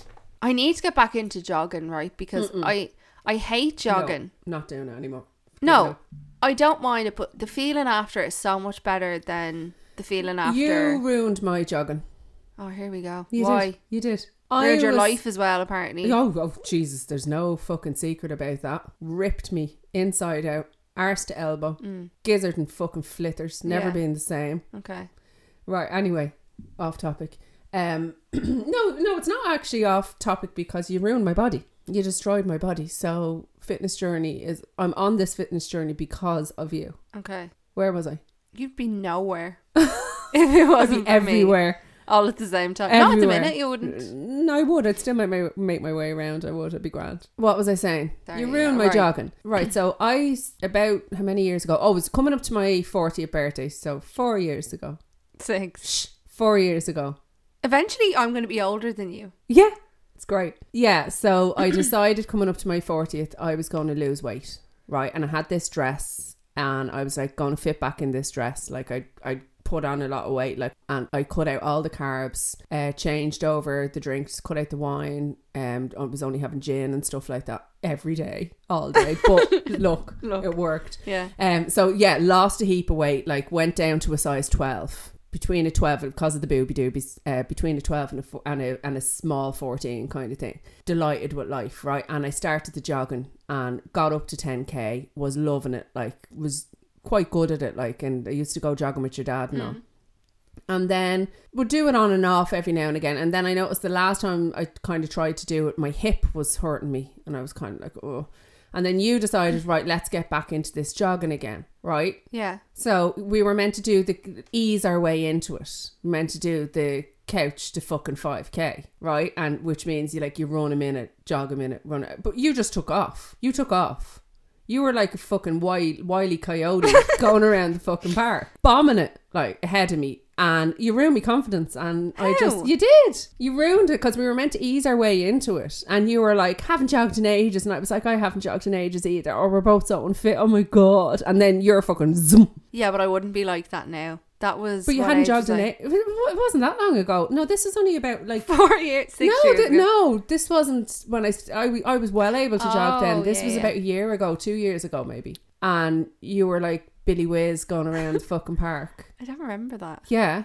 I need to get back into jogging, right? Because Mm-mm. I I hate jogging. No, not doing it anymore. No, I don't mind it, but the feeling after is so much better than the feeling after. You ruined my jogging. Oh, here we go. You Why? did. You did. Ruined your was- life as well, apparently. Oh, oh, Jesus, there's no fucking secret about that. Ripped me inside out, arse to elbow, Mm, gizzard and fucking flitters, never Yeah. been the same. okay. Right, anyway, off topic. Um, no, no, it's not actually off topic because you ruined my body. You destroyed my body. So fitness journey is, I'm on this fitness journey because of you. Okay. Where was I? You'd be nowhere if it I'd wasn't be for me. everywhere. All at the same time. Not at the Everywhere. minute, you wouldn't. No, I would. I'd still make my make my way around. I would. I'd be grand. What was I saying? There you you ruined go. my Right. jogging. Right. So I s- about how many years ago? Oh, it was coming up to my fortieth birthday. So four years ago. Six. Four years ago. Eventually, I'm going to be older than you. Yeah, it's great. Yeah. So I decided coming up to my fortieth, I was going to lose weight. Right. And I had this dress, and I was like going to fit back in this dress. Like I I. put on a lot of weight, like, and I cut out all the carbs, uh, changed over the drinks, cut out the wine, and um, I was only having gin and stuff like that every day, all day. But look, Look. it worked. Yeah. Um, so yeah, lost a heap of weight. Like went down to a size twelve, between a twelve because of the booby doobies, uh, between a twelve and a fo- and a and a small fourteen kind of thing. Delighted with life, right? And I started the jogging and got up to ten k. Was loving it. Like was quite good at it, like, and I used to go jogging with your dad and all. Mm. And then would do it on and off every now and again. And then I noticed the last time I kind of tried to do it, my hip was hurting me, and I was kind of like, oh. And then you decided, right, let's get back into this jogging again, right? Yeah. So we were meant to do the ease our way into it. Meant to do the couch to fucking five k, right? And which means you like you run a minute, jog a minute, run it. But you just took off. You took off. You were like a fucking wily, wily coyote going around the fucking park, bombing it like ahead of me. And you ruined my confidence. And I How? just, you did. You ruined it because we were meant to ease our way into it. And you were like, haven't jogged in ages. And I was like, I haven't jogged in ages either. Or we're both so unfit. Oh my God. And then you're fucking zoom. Yeah, but I wouldn't be like that now. That was. But you what hadn't age jogged was in I? it. It wasn't that long ago. No, this is only about like Four years, six no, years. th- ago. no, this wasn't when I, st- I, I was well able to jog then. Oh, This yeah, was yeah. about a year ago, two years ago maybe. And you were like Billy Whiz going around the fucking park. I don't remember that. Yeah.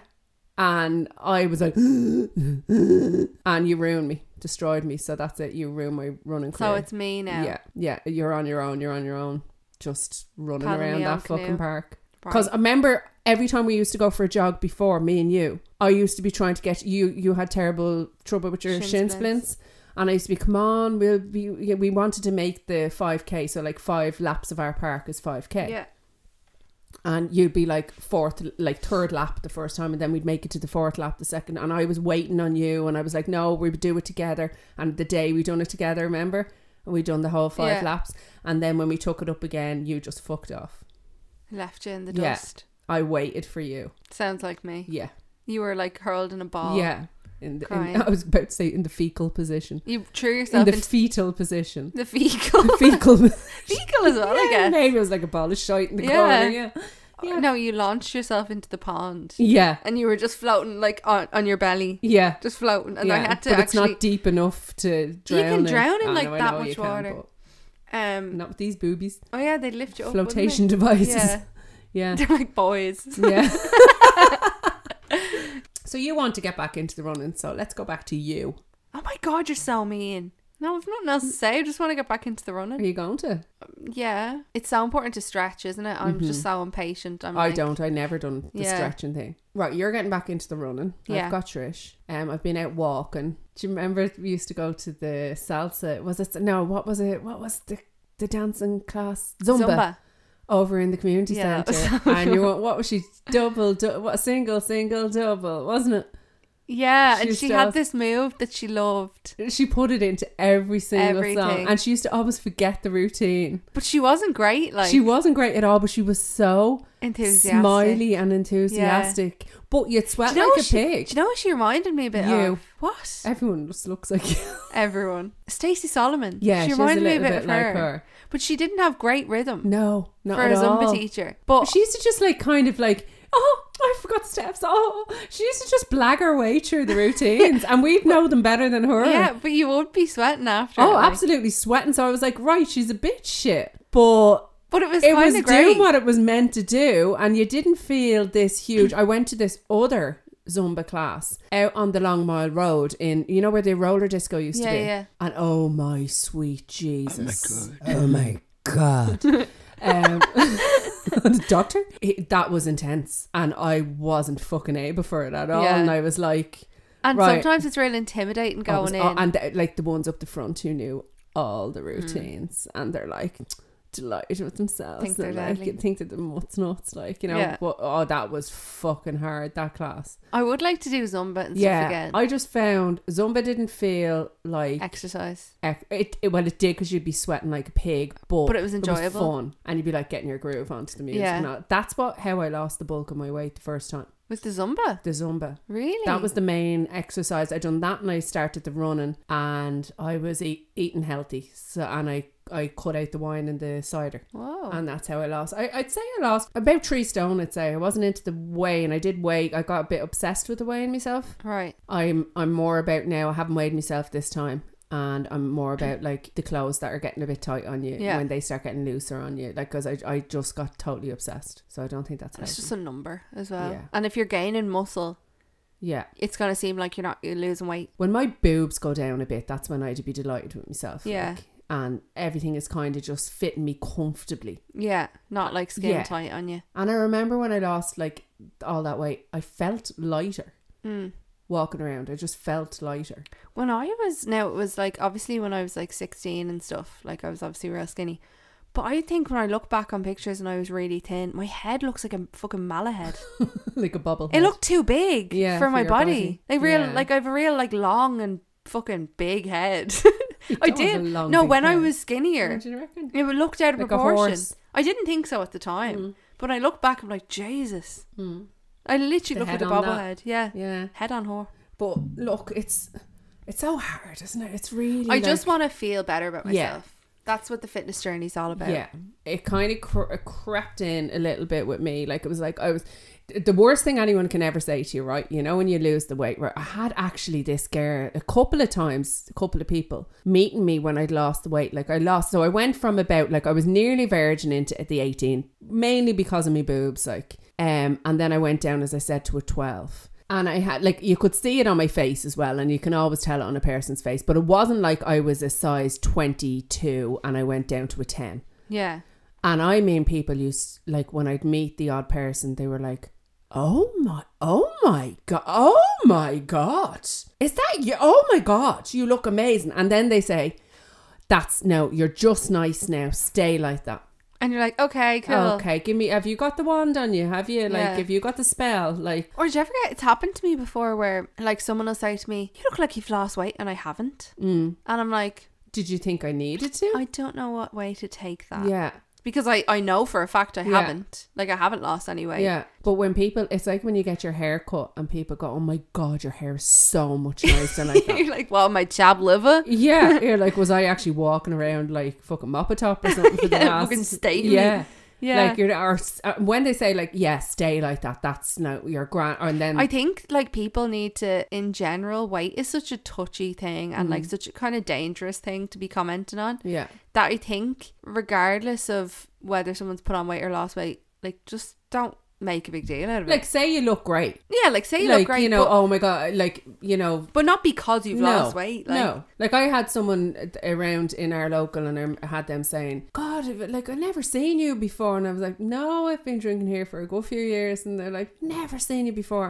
And I was like, and you ruined me, destroyed me. So that's it. You ruined my running career. So it's me now. Yeah, yeah. You're on your own. You're on your own. Just running Paddling around me that own fucking canoe. park. Right. Because I remember every time we used to go for a jog before, me and you, I used to be trying to get you. You had terrible trouble with your Shin shin, splints. splints. And I used to be, come on, we'll be. yeah, We wanted to make the five k, so like five laps of our park is five k. Yeah. And you'd be like fourth, like third lap the first time, and then we'd make it to the fourth lap the second. And I was waiting on you, and I was like, no, we would do it together. And the day we done it together, remember? And we done the whole five Yeah. laps. And then when we took it up again, you just fucked off. Left you in the Yeah. dust. I waited for you. Sounds like me. Yeah. You were like hurled in a ball. Yeah. In the, in, Crying. I was about to say in the fecal position. You threw In yourself the into fetal position. the fecal. Fecal. Fecal as well, I Yeah, guess. maybe it was like a ball of shite in the Yeah. corner. Yeah. Yeah. No, you launched yourself into the pond. Yeah. And you were just floating like on, on your belly. Yeah. Just floating. And yeah. I had to but it's actually not deep enough to drown can drown in, I like, know, I that know much you can, water. but um not with these boobies. oh yeah, they'd lift you up. wouldn't Flotation they? devices. Yeah. Yeah. They're like boys. Yeah. So you want to get back into the running, so let's go back to you. Oh my god, you're so mean. No, I've nothing else to say. I just want to get back into the Are running. you going to? Yeah. It's so important to stretch, isn't it? I'm just so impatient. I'm I like, don't. I never done the Yeah. stretching thing. Right, you're getting back into the running. Yeah. I've got Trish. Um, I've been out walking. Do you remember we used to go to the salsa? Was it no? What was it? What was the the dancing class? Zumba. Zumba. over in the community Yeah, that was centre. so And you went, what was she? Double, du- what, single, single, double, wasn't it? Yeah, She and used she to had ask- this move that she loved, She put it into every single song. Everything. And she used to always forget the routine. but she wasn't great. Like She wasn't great at all, but she was so enthusiastic. smiley and enthusiastic. But you'd sweat Do you know like what a she- pig. Do you know what she reminded me a bit You. of? What? Everyone just looks like you. Everyone. Stacey Solomon. Yeah, she she's reminded a me a little bit, bit of like her. her. But she didn't have great rhythm No, not for at a Zumba all. teacher. But She used to just like kind of like, oh, I forgot steps. Oh, she used to just blag her way through the routines, and we'd know them better than her. yeah, but you would be sweating after. Oh, it, like. absolutely sweating. So I was like, right, she's a bitch shit, but But it was it kind was of great. doing what it was meant to do, and you didn't feel this huge. I went to this other Zumba class out on the Long Mile Road in, you know where the roller disco used Yeah, to be, yeah. and oh my sweet Jesus, Oh my god. um, the doctor, He- that was intense, and I wasn't fucking able for it at all, Yeah. and I was like, And right. sometimes it's real intimidating I was- going oh, in. and uh, like the ones up the front who knew all Mm. the routines, and they're like delighted with themselves. Think they're like, deadly. think that they're nuts, nuts, like, you know. Yeah. But oh, that was fucking hard, that class. I would like to do Zumba and Yeah, stuff again. I just found Zumba didn't feel like Exercise. ec- it, it. Well, it did because you'd be sweating like a pig, but But it was enjoyable. fun, and you'd be like getting your groove onto the music. Yeah. And all. That's what how I lost the bulk of my weight the first time. With the Zumba? The Zumba. Really? That was the main exercise. I done that, and I started the running, and I was eat, eating healthy. So, and I, I cut out the wine and the cider, Whoa. and that's how I lost. I, I'd say I lost about three stone. I'd say I wasn't into the weigh, and I did weigh. I got a bit obsessed with the weighing myself. Right. I'm, I'm more about now. I haven't weighed myself this time. And I'm more about like the clothes that are getting a bit tight on you Yeah. when they start getting looser on you. Like, because I, I just got totally obsessed. So I don't think that's It's healthy. just a number as well. Yeah. And if you're gaining muscle, Yeah. it's going to seem like you're not you're losing weight. When my boobs go down a bit, that's when I'd be delighted with myself. Yeah. Like, and everything is kind of just fitting me comfortably. Yeah. Not like skin Yeah. tight on you. And I remember when I lost like all that weight, I felt lighter Mm. walking around. I just felt lighter. When I was, now it was like, obviously when I was like sixteen and stuff, like I was obviously real skinny. But I think when I look back on pictures and I was really thin, my head looks like a fucking mallet head. Like a bubble. It looked too big Yeah, for for my your body. body. Like real, Yeah. like I have a real like long and fucking big head. I don't have a did. long, No, big when I head. was skinnier, What do you reckon? it looked out of Like a proportion. horse. I didn't think so at the time. Mm. But when I look back, I'm like, Jesus. Mm. I literally The look like head a on that. bobblehead. Yeah. Yeah. Head on whore. But look, it's it's so hard, isn't it? It's really I just like- want to feel better about Yeah. myself. That's what the fitness journey is all about. Yeah, it kind of cr- crept in a little bit with me. Like, it was like I was the worst thing anyone can ever say to you, right? You know, when you lose the weight, right? I had actually this girl a couple of times, a couple of people meeting me when I'd lost the weight. Like I lost, so I went from about like I was nearly virgin into at the eighteen, mainly because of my boobs, like, um, and then I went down, as I said, to a twelve. And I had, like, you could see it on my face as well. And you can always tell it on a person's face. But it wasn't like I was a size twenty-two and I went down to a ten. Yeah. And I mean, people used, like, when I'd meet the odd person, they were like, oh my, oh my God, oh my God. Is that you? Oh my God, you look amazing. And then they say, that's, no, you're just nice now. Stay like that. And you're like, okay, cool. Okay, give me, have you got the wand on you? Have you? Like, Yeah. have you got the spell? Like, Or did you ever get, it's happened to me before where like someone will say to me, you look like you've lost weight and I haven't. mm, And I'm like, did you think I needed to? I don't know what way to take that. Yeah. Because I, I know for a fact I Yeah. haven't. Like I haven't lost any weight. Yeah, but when people, it's like when you get your hair cut and people go, oh my God, your hair is so much nicer like that. You're like, well, my chab liver. Yeah, you're like, was I actually walking around like fucking mop a top or something for the Yeah, last? fucking stately. Yeah, Yeah. like you're, or uh, when they say like, yeah, stay like that, that's no, you're grand. And then I think like people need to, in general, weight is such a touchy thing and Mm. like such a kind of dangerous thing to be commenting on, yeah, that I think regardless of whether someone's put on weight or lost weight, like just don't make a big deal out of like it. say you look great, Yeah, like say you like look great, you know, but, oh my God, like you know. but not because you've No, lost weight. Like, no, like I had someone around in our local and I had them saying, God, like I've never seen you before. And I was like, no, I've been drinking here for a good few years. And they're like, never seen you before.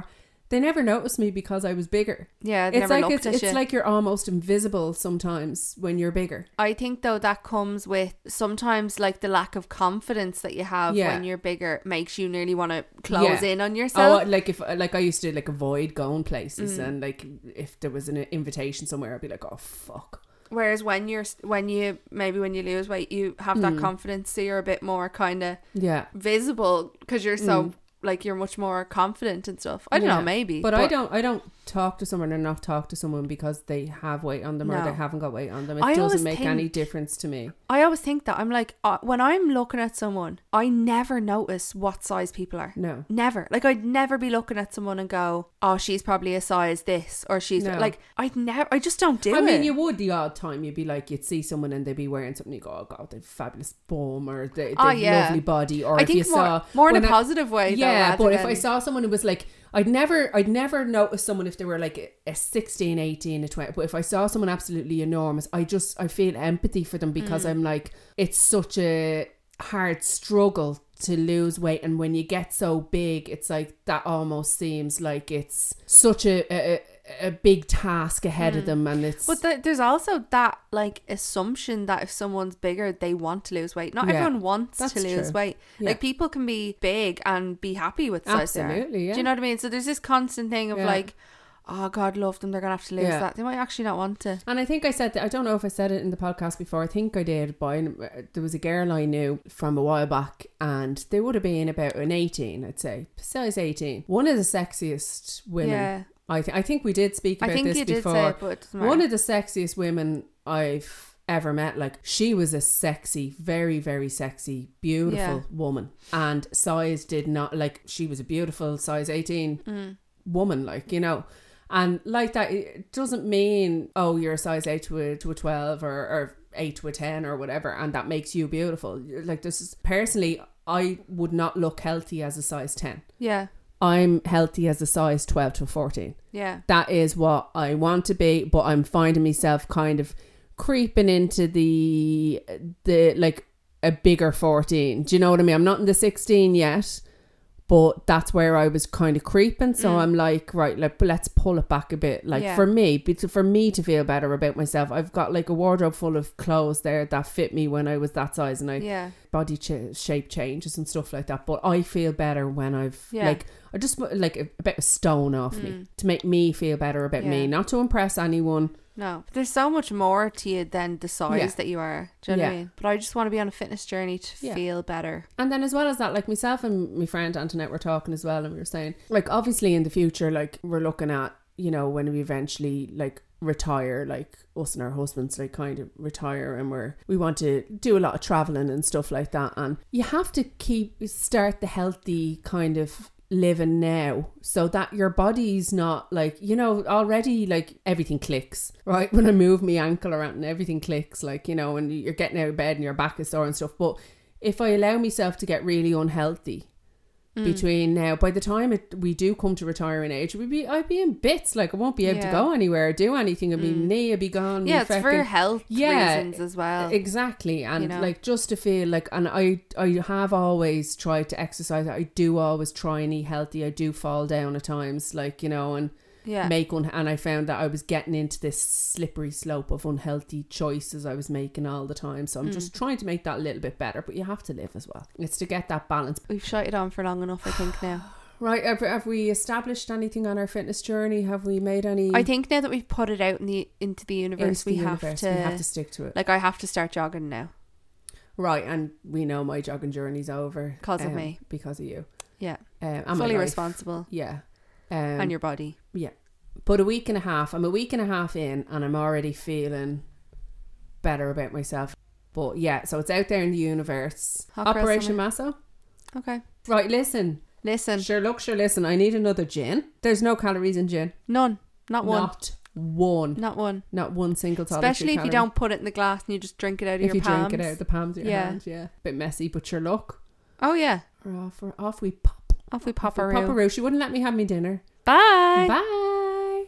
they never noticed me because I was bigger. Yeah, they It's never like looked it's, at it's you. like you're almost invisible sometimes when you're bigger. I think though that comes with sometimes like the lack of confidence that you have Yeah. when you're bigger makes you nearly want to close Yeah. in on Oh, yourself. like if like I used to like avoid going places, Mm. and like if there was an invitation somewhere, I'd be like, oh fuck. Whereas when you're when you maybe when you lose weight, you have that Mm. confidence, so you're a bit more kind of Yeah. visible because you're so Mm. like you're much more confident and stuff. I don't Yeah. know, maybe, But, I don't I don't talk to someone and not talk to someone because they have weight on them or No. they haven't got weight on them. It I always doesn't make any think- difference to me. I always think that I'm like uh, when I'm looking at someone, I never notice what size people are. No. Never. Like I'd never be looking at someone and go, "Oh, she's probably a size this," or she's No. like I'd never. I just don't do I it. mean, you would the odd time. You'd be like, you'd see someone and they'd be wearing something. You go, oh god, they've fabulous bum, or they, they've Oh, yeah. lovely body. Or I if think you more, saw more in when a I- positive way. though, yeah, rather but if than- I saw someone who was like, I'd never, I'd never notice someone if they were like a sixteen, eighteen, a twenty. But if I saw someone absolutely enormous, I just, I feel empathy for them because Mm. I'm like, it's such a hard struggle to lose weight, and when you get so big, it's like that almost seems like it's such a a, a big task ahead of them, and it's. But th- there's also that like assumption that if someone's bigger, they want to lose weight. Not Yeah, everyone wants that's to lose true. weight. Yeah. Like people can be big and be happy with the size they are. Absolutely, yeah. Do you know what I mean? So there's this constant thing of Yeah. like, oh God, love them. They're gonna have to lose Yeah. that. They might actually not want to. And I think I said that, I don't know if I said it in the podcast before, I think I did, but I, there was a girl I knew from a while back, and they would have been about an eighteen, I'd say, size eighteen. One of the sexiest women. Yeah. I, th- I think we did speak I about think this you did before. say it, but it doesn't matter. One of the sexiest women I've ever met. Like, she was a sexy, very, very sexy, beautiful Yeah. woman. And size did not, like, she was a beautiful size eighteen Mm. woman, like, you know. And like that, it doesn't mean, oh, you're a size eight to a, to a twelve, or, or eight to a ten or whatever, and that makes you beautiful. Like, this is, personally, I would not look healthy as a size ten. Yeah. I'm healthy as a size twelve to fourteen. Yeah. That is what I want to be, but I'm finding myself kind of creeping into the, the like, a bigger fourteen. Do you know what I mean? I'm not in the sixteen yet, but that's where I was kind of creeping. So Mm. I'm like, right, like, let's pull it back a bit. Like, Yeah. for me, be- for me to feel better about myself, I've got like a wardrobe full of clothes there that fit me when I was that size, and I Yeah. body ch- shape changes and stuff like that. But I feel better when I've Yeah. like, I just want, like, a, a bit of stone off me Mm. to make me feel better about Yeah. me, not to impress anyone. No, but there's so much more to you than the size Yeah. that you are. Do you know what I Yeah. mean? But I just want to be on a fitness journey to Yeah. feel better. And then as well as that, like, myself and my friend Antoinette were talking as well, and we were saying, like, obviously in the future, like, we're looking at, you know, when we eventually like retire, like us and our husbands like kind of retire, and we're we want to do a lot of traveling and stuff like that, and you have to keep start the healthy kind of living now, so that your body's not like, you know, already like everything clicks, right? When I move my ankle around and everything clicks, like, you know, and you're getting out of bed and your back is sore and stuff. But if I allow myself to get really unhealthy Mm. between now, by the time it, we do come to retiring age, we'd be I'd be in bits, like I won't be able Yeah. to go anywhere or do anything. I'd be Mm. knee, I'd be gone. Yeah, me it's for feckin- health Yeah, reasons as well. Exactly. And You know? like, just to feel like, and I I have always tried to exercise. I do always try and eat healthy. I do fall down at times, like, you know, and yeah. make un- and I found that I was getting into this slippery slope of unhealthy choices I was making all the time. So I'm Mm. just trying to make that a little bit better, but you have to live as well. It's to get that balance. We've shouted on for long enough, I think, now. Right, have, have we established anything on our fitness journey? Have we made any I think now that we've put it out in the into the universe, into the we have universe? to, We have to stick to it. like, I have to start jogging now. Right, and we know my jogging journey's over. 'Cause of um, me. Because of you. Yeah. Um, and my Fully life. responsible. Yeah. Um, And your body. But a week and a half, I'm a week and a half in, and I'm already feeling better about myself. But yeah, so it's out there in the universe. Hot girl Operation summer. Masso. Okay. Right, listen. Listen. Sure, look, sure, listen. I need another gin. There's no calories in gin. None. Not one. Not one. Not one. Not one single solitary Especially if you calorie. don't put it in the glass and you just drink it out of If your you palms. drink it out of the palms of your Yeah. hand, yeah. Bit messy, but sure, look. Oh, yeah. We're off, we're off we pop. Off we pop Off we our pop a She wouldn't let me have me dinner. Bye. Bye.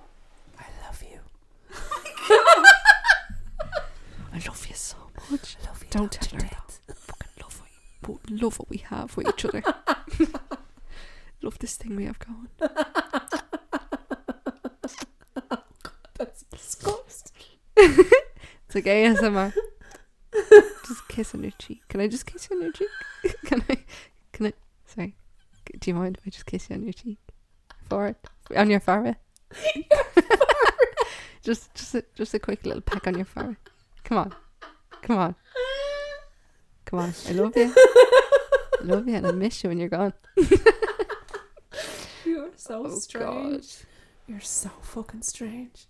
I love you. I love you so much. I love you. Don't tell her that. Fucking love what, you, love what we have for each other. Love this thing we have going. It's like A S M R. Just kiss on your cheek. Can I just kiss you on your cheek? Can I? Can I? Sorry. Do you mind if I just kiss you on your cheek? Forehead? On your forehead? just, just, a, just a quick little peck on your forehead. Come on. Come on. Come on. I love you. I love you and I miss you when you're gone. You're so Oh, strange. God. You're so fucking strange.